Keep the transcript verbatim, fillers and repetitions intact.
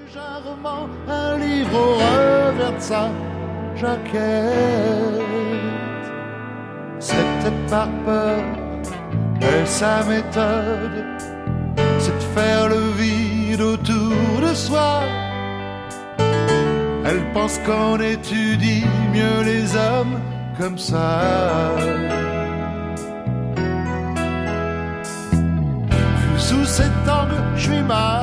Légèrement, un livre au revers de sa jaquette. C'est peut-être par peur, et sa méthode, c'est de faire le vide autour de soi. Elle pense qu'on étudie mieux les hommes comme ça. Vu sous cet angle, je suis mal